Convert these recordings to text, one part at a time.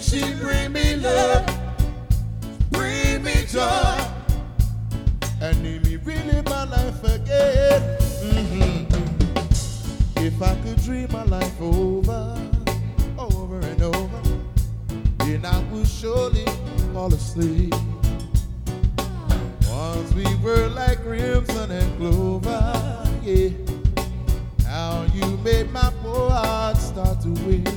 She bring me love, bring me joy, and need me really my life again. If I could dream my life over, over and over, then I would surely fall asleep. Once we were like crimson and clover, yeah. Now you made my poor heart start to weep.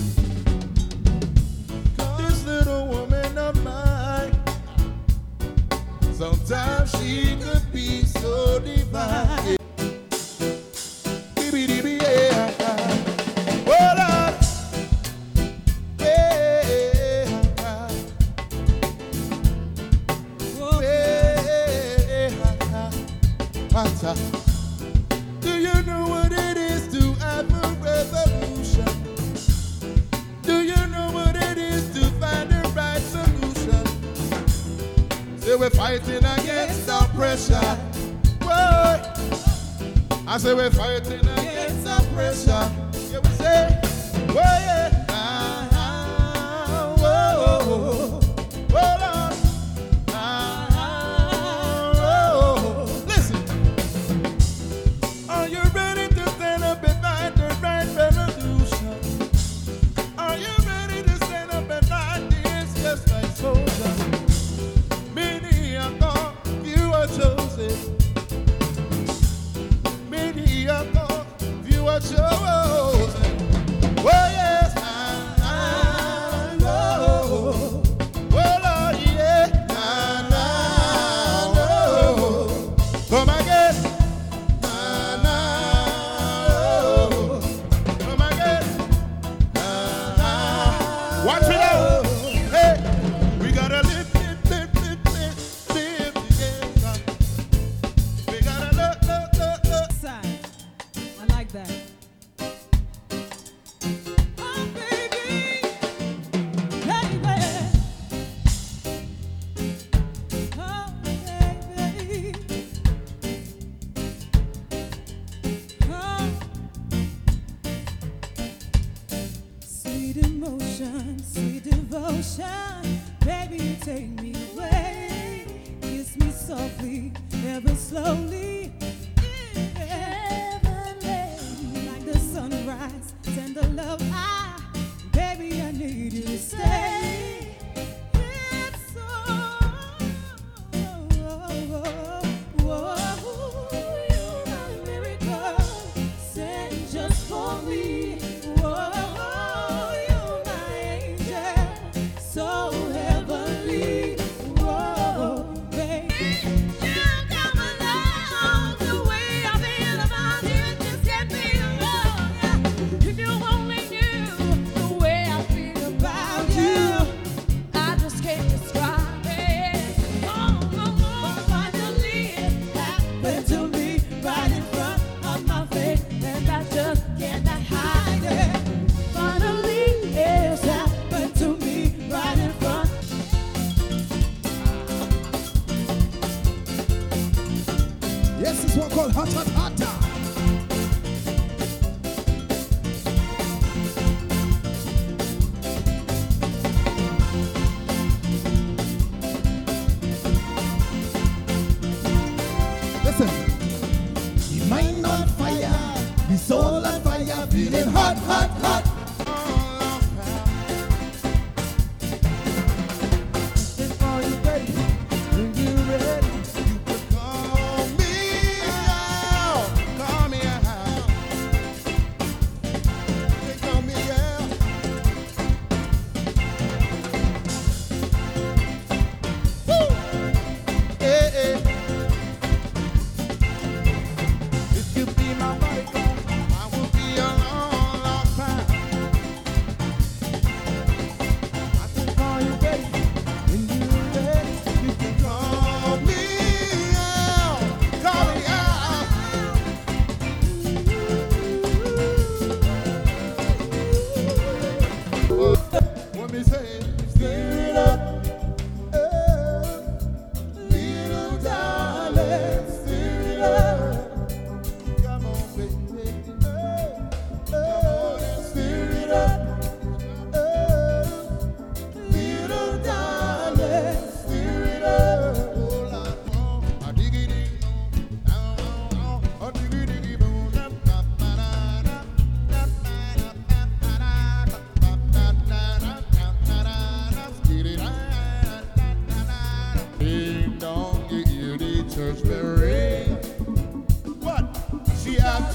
This little woman of mine, sometimes she could be so divine. Do you know what it is to have a revolution? Do you know what it is to find the right solution? Say we're fighting against oppression. Whoa. I say we're fighting against oppression. Yeah, we say, whoa, yeah. Whoa, whoa, Lord. Are you ready to stand up and fight the right revolution? Are you ready to stand up and fight this just like soldier? Many are called, few are chosen. Many are called, few are chosen. Oh yes, oh Lord, yeah, come again. Watch it out. Hey, we gotta live together. We gotta look. Side. I like that. Oh, baby. Baby. Oh, baby. Oh. Sweet emotion, sweet devotion, baby, you take me away. Kiss me softly, ever slowly, heavenly, like the sunrise, tender love. Baby, I need you to stay. It's so, you're a miracle, sent just for me. So heavenly, whoa, baby. You come along the way I feel about you, just get me along. If you only knew the way I feel about you, I just can't describe it. Oh, finally it happened to me right in front of my face, and I just cannot hide it. Finally it's happened to me. Right in front. Yes, this one called Hot Hot Hotter. Listen, the mind on fire, the soul on fire, feeling hot, hot, hot. If you be my bodyguard, I will be a long, long time.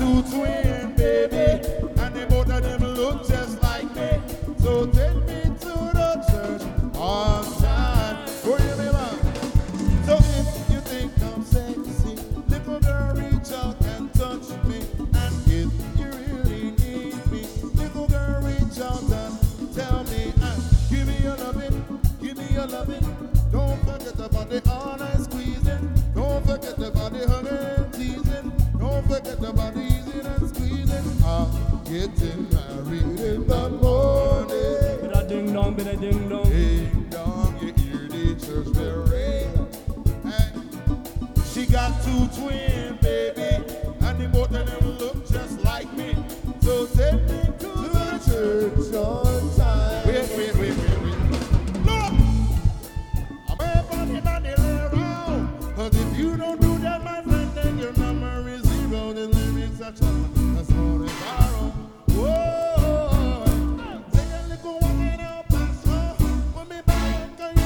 two twin baby, and they both of them look just like me. So take me to the church on time. Go hear me, man. So if you think I'm sexy, little girl, reach out and touch me. And if you really need me, little girl, reach out and tell me. And give me your loving, give me your loving. Don't forget about the all night squeezing. Don't forget about the hugging and teasing. Don't forget about the easing and squeezing. I'm getting married in the morning. Bit a ding dong, bit a ding dong. Ding dong, you hear the church bell ring. And she got two twin baby, and the both of them look just like me. So take me to the church on time. Wait. Look! I'm everybody on the around. Cause if you don't do that, my friend, then your number is zero. The lyrics are just as small as arrow. Whoa! Take a little walk in our past, oh. Put me back,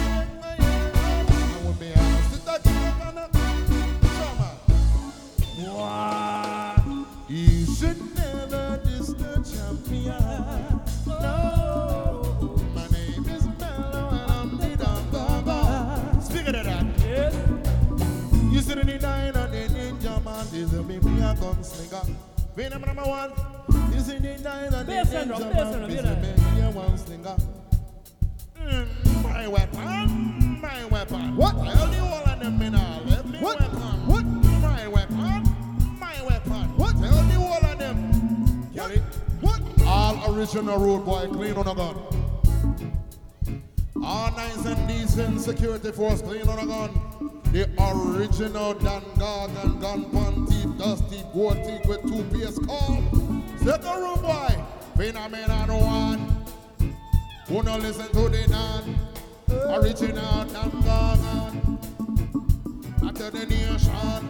I want me out. Sit down, keep on the drama. Wow. You should never diss the champion. No, my name is Mellow and I'm the Don. Speaking of that, Yes. you sit in the diner, the ninja man, this will be me a gunslinger. Venom number one, you sit in the diner, the Bass and ninja drum, bass man, and this drum, will be me a one slinger. My weapon, my weapon. What? Tell the whole of them in all, let me What? weapon. What? My weapon, my weapon. What? Tell the whole of them. Get it? What? All original road boy, clean on a gun. All nice and decent security force, clean on a gun. The original Dan Gargan, gun, one teeth, dusty, gold teeth with two PS call. Second road boy, phenomenal one. Who no listen to the Dan? Original Dan Gargan. After the nation.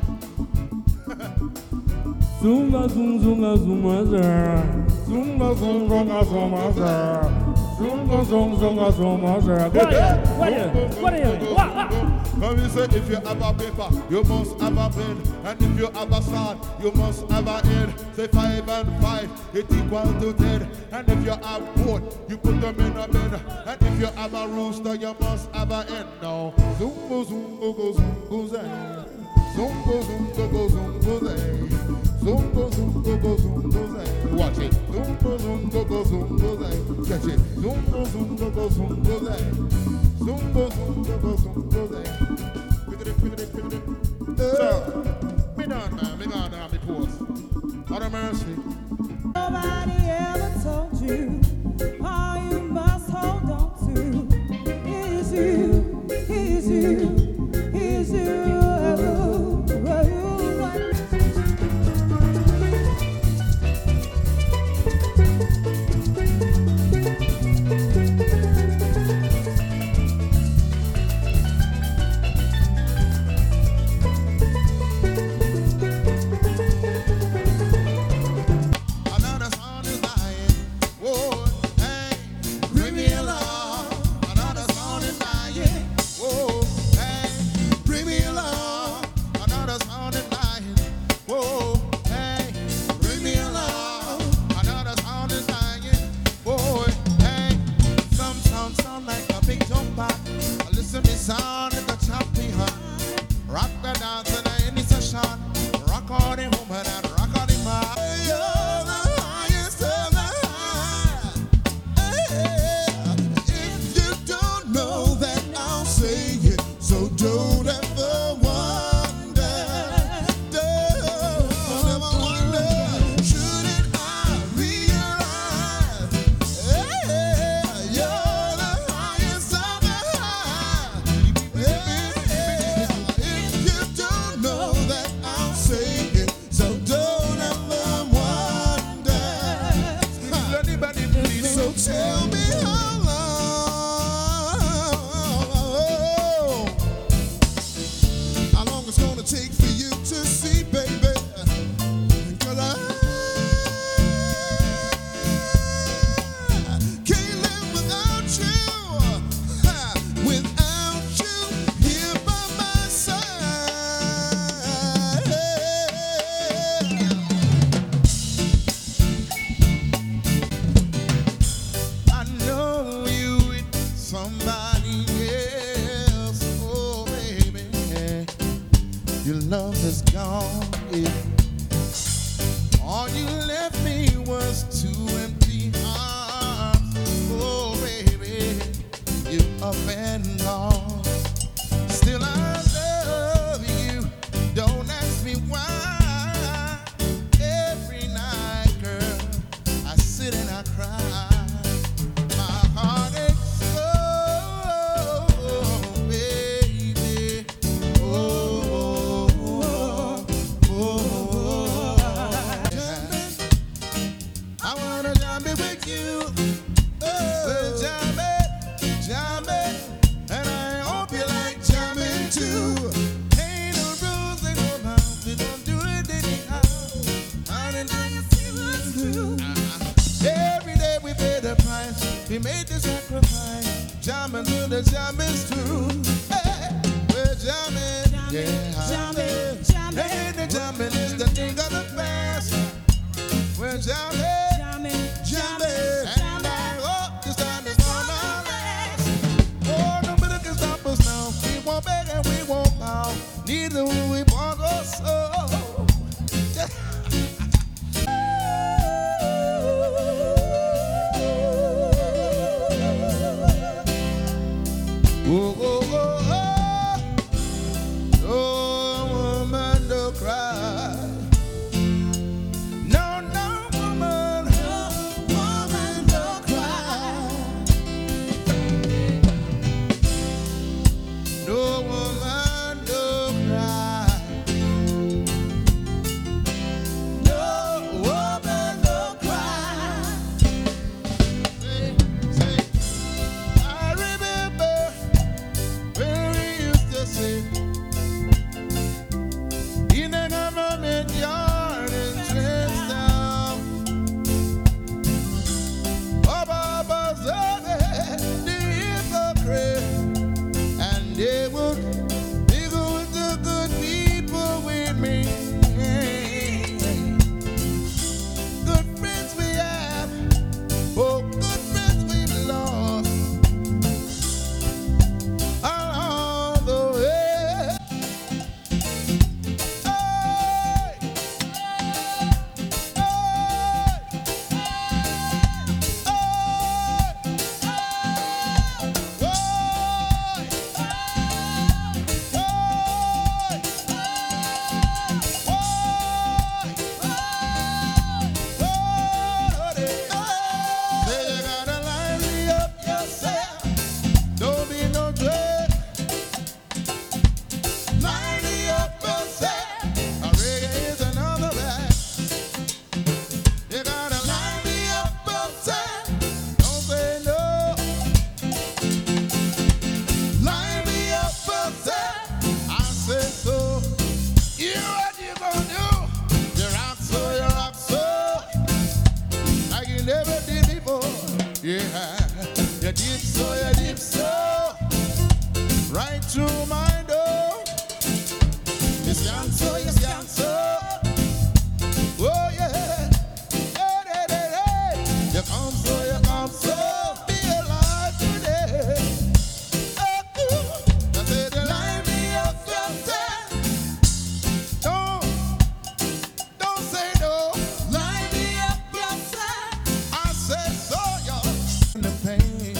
Zunga, zunga, zunga, zunga, zunga, zunga, zunga, zunga. Zunga, zunga, zunga, zunga. What are you? Come you say if you have a paper, you must have a pen. And if you have a start, you must have a end. Say 5 and 5, it equal to 10. And if you have both, you put them in a bed. And if you have a rooster, you must have a end. Now, zungo, zungo, go, zungo, zay. Zungo, zungo, go, zungo, zay. Zungo, zungo, go, zungo, zay. Watch it. Zungo, zungo, go, zungo, zay. Catch it. Zungo, zungo, go, zungo, zay. Zungo, zungo, go, zungo, zay. So, me done, man. Me gone down the post. Out of mercy. Nobody ever told you all you must hold on to is you, is you, is you. Another sound jamming to the jamming's tune. Hey, we're jamming, yeah. Jamming, jamming. Hey, the jamming is the thing of the past. We're jamming. Jamming, and I hope this time is gonna last. Oh, nobody can stop us now. We won't beg and we won't bow. Neither will we walk or so. Oh, oh, oh, oh. Oh, woman, don't cry. No, no, woman. Woman, don't cry. No, woman, don't cry. No woman, don't cry. Say, I remember when we used to sit in a government yard in Trenchtown. Above the hypocrite, and they would be good to good people with me. Good friends we have, oh, good friends we've lost along the way. Hey, Say you gotta line up yourself. Don't be no drug. Line up yourself. A reggae is another bag. You gotta line up yourself. Don't say no. Line me up yourself. I say so. You what you gonna do? You rock so, like you never did before. Yeah, you dip so, right through my door. You stand so, oh yeah. Hey. You come so, be alive today. Oh, I said, line me up yourself. Don't say no. Line me up yourself. I said so, y'all. The pain,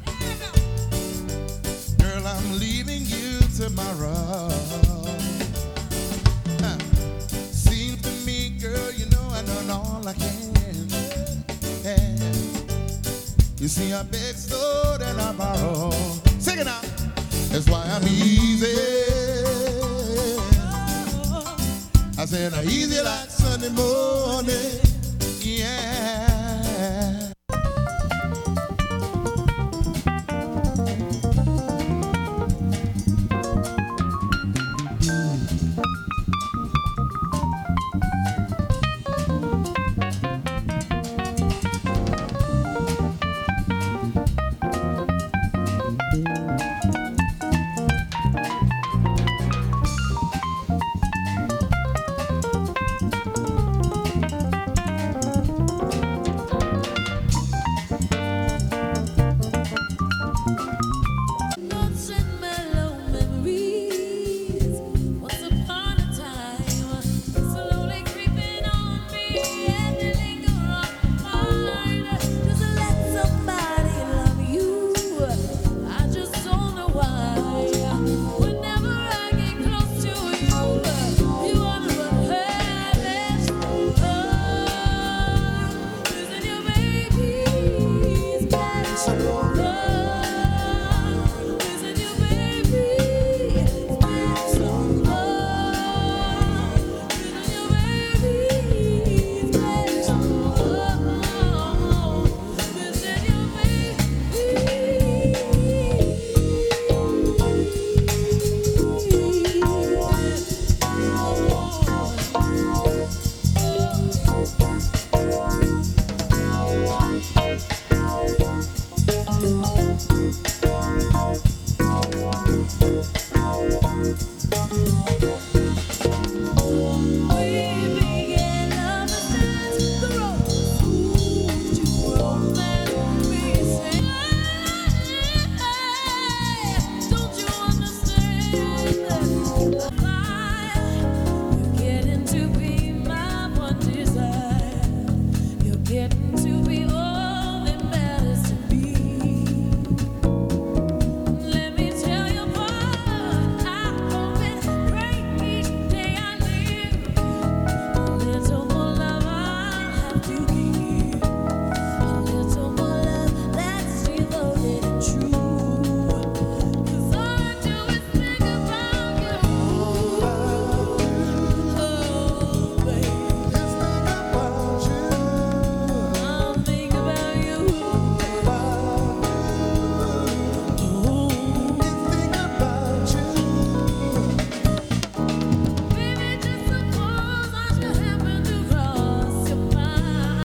girl, I'm leaving you tomorrow. Seems to me, girl, you know I done all I can. Yeah. You see, I beg so that I borrow. Sing it now. That's why I'm easy. I said, easy like Sunday morning.